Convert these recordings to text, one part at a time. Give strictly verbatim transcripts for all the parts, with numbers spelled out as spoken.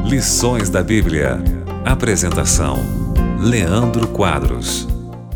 Lições da Bíblia. Apresentação: Leandro Quadros.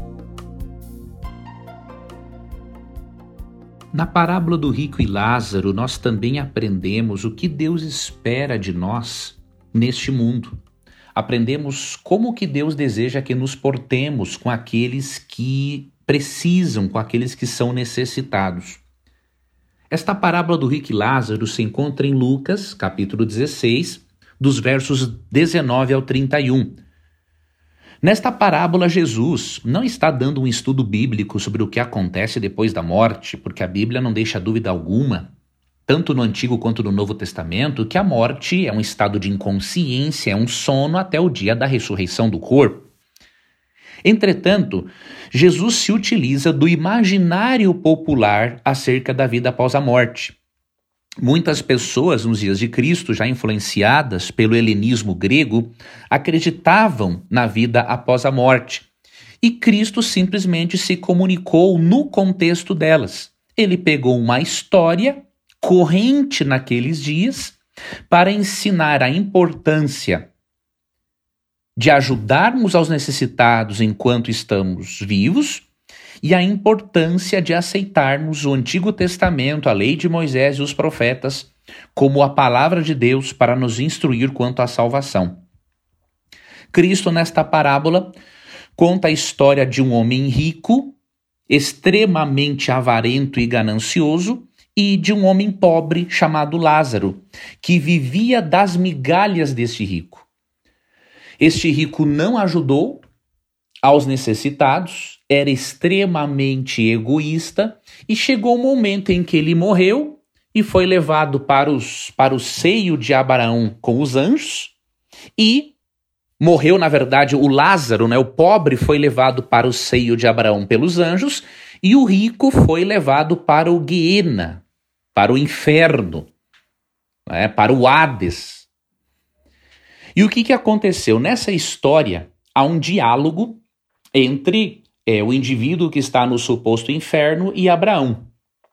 Na parábola do rico e Lázaro, nós também aprendemos o que Deus espera de nós neste mundo. Aprendemos como que Deus deseja que nos portemos com aqueles que precisam, com aqueles que são necessitados. Esta parábola do rico e Lázaro se encontra em Lucas, capítulo dezesseis, dos versos dezenove ao trinta e um. Nesta parábola, Jesus não está dando um estudo bíblico sobre o que acontece depois da morte, porque a Bíblia não deixa dúvida alguma, tanto no Antigo quanto no Novo Testamento, que a morte é um estado de inconsciência, é um sono até o dia da ressurreição do corpo. Entretanto, Jesus se utiliza do imaginário popular acerca da vida após a morte. Muitas pessoas nos dias de Cristo, já influenciadas pelo helenismo grego, acreditavam na vida após a morte. E Cristo simplesmente se comunicou no contexto delas. Ele pegou uma história corrente naqueles dias para ensinar a importância de ajudarmos aos necessitados enquanto estamos vivos e a importância de aceitarmos o Antigo Testamento, a lei de Moisés e os profetas, como a palavra de Deus para nos instruir quanto à salvação. Cristo, nesta parábola, conta a história de um homem rico, extremamente avarento e ganancioso, e de um homem pobre chamado Lázaro, que vivia das migalhas deste rico. Este rico não ajudou aos necessitados, era extremamente egoísta e chegou o momento em que ele morreu e foi levado para, os, para o seio de Abraão com os anjos e morreu, na verdade, o Lázaro, né, o pobre, foi levado para o seio de Abraão pelos anjos e o rico foi levado para o Guiena, para o inferno, né, para o Hades. E o que, que aconteceu? Nessa história, há um diálogo entre é, o indivíduo que está no suposto inferno e Abraão.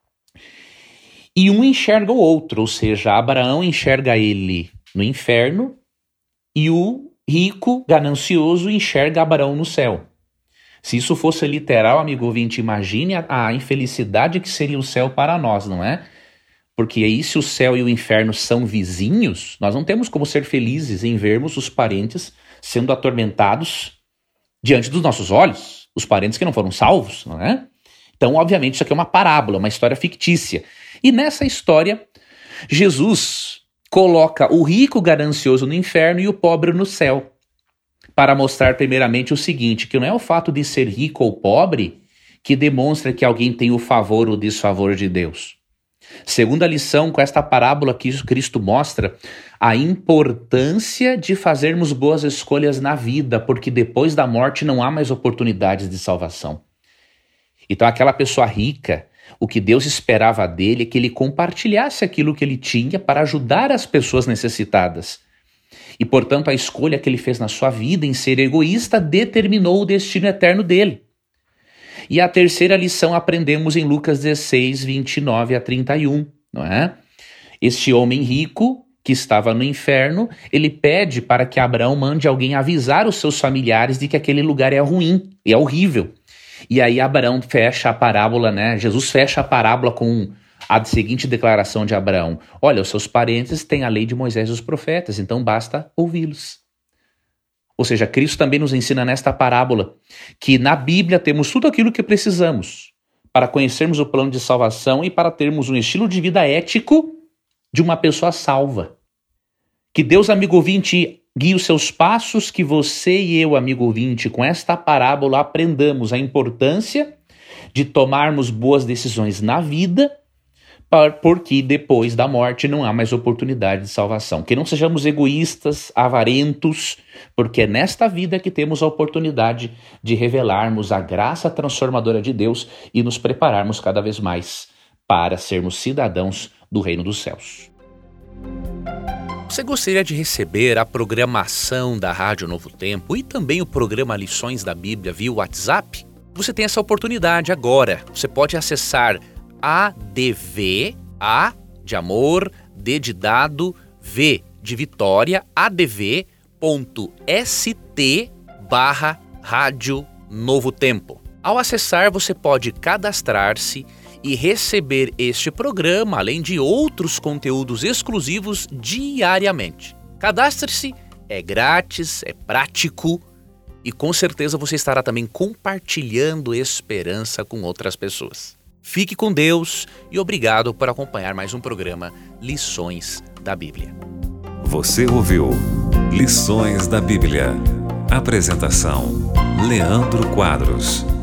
E um enxerga o outro, ou seja, Abraão enxerga ele no inferno e o rico, ganancioso, enxerga Abraão no céu. Se isso fosse literal, amigo ouvinte, imagine a, a infelicidade que seria o céu para nós, não é? Porque aí, se o céu e o inferno são vizinhos, nós não temos como ser felizes em vermos os parentes sendo atormentados diante dos nossos olhos, os parentes que não foram salvos, não é? Então, obviamente, isso aqui é uma parábola, uma história fictícia. E nessa história, Jesus coloca o rico ganancioso no inferno e o pobre no céu, para mostrar primeiramente o seguinte, que não é o fato de ser rico ou pobre que demonstra que alguém tem o favor ou desfavor de Deus. Segunda lição, com esta parábola que Cristo mostra a importância de fazermos boas escolhas na vida, porque depois da morte não há mais oportunidades de salvação. Então aquela pessoa rica, o que Deus esperava dele é que ele compartilhasse aquilo que ele tinha para ajudar as pessoas necessitadas. E portanto a escolha que ele fez na sua vida em ser egoísta determinou o destino eterno dele. E a terceira lição aprendemos em Lucas dezesseis, vinte e nove a trinta e um, não é? Este homem rico que estava no inferno, ele pede para que Abraão mande alguém avisar os seus familiares de que aquele lugar é ruim, é horrível. E aí Abraão fecha a parábola, né? Jesus fecha a parábola com a seguinte declaração de Abraão: olha, os seus parentes têm a lei de Moisés e os profetas, então basta ouvi-los. Ou seja, Cristo também nos ensina nesta parábola que na Bíblia temos tudo aquilo que precisamos para conhecermos o plano de salvação e para termos um estilo de vida ético de uma pessoa salva. Que Deus, amigo ouvinte, guie os seus passos, que você e eu, amigo ouvinte, com esta parábola aprendamos a importância de tomarmos boas decisões na vida, porque depois da morte não há mais oportunidade de salvação. Que não sejamos egoístas, avarentos, porque é nesta vida que temos a oportunidade de revelarmos a graça transformadora de Deus e nos prepararmos cada vez mais para sermos cidadãos do reino dos céus. Você gostaria de receber a programação da Rádio Novo Tempo e também o programa Lições da Bíblia via WhatsApp? Você tem essa oportunidade agora. Você pode acessar A D V, A de amor, D de dado, V de Vitória, adv.st barra Rádio Novo Tempo. Ao acessar, você pode cadastrar-se e receber este programa, além de outros conteúdos exclusivos diariamente. Cadastre-se, é grátis, é prático e com certeza você estará também compartilhando esperança com outras pessoas. Fique com Deus e obrigado por acompanhar mais um programa Lições da Bíblia. Você ouviu Lições da Bíblia. Apresentação: Leandro Quadros.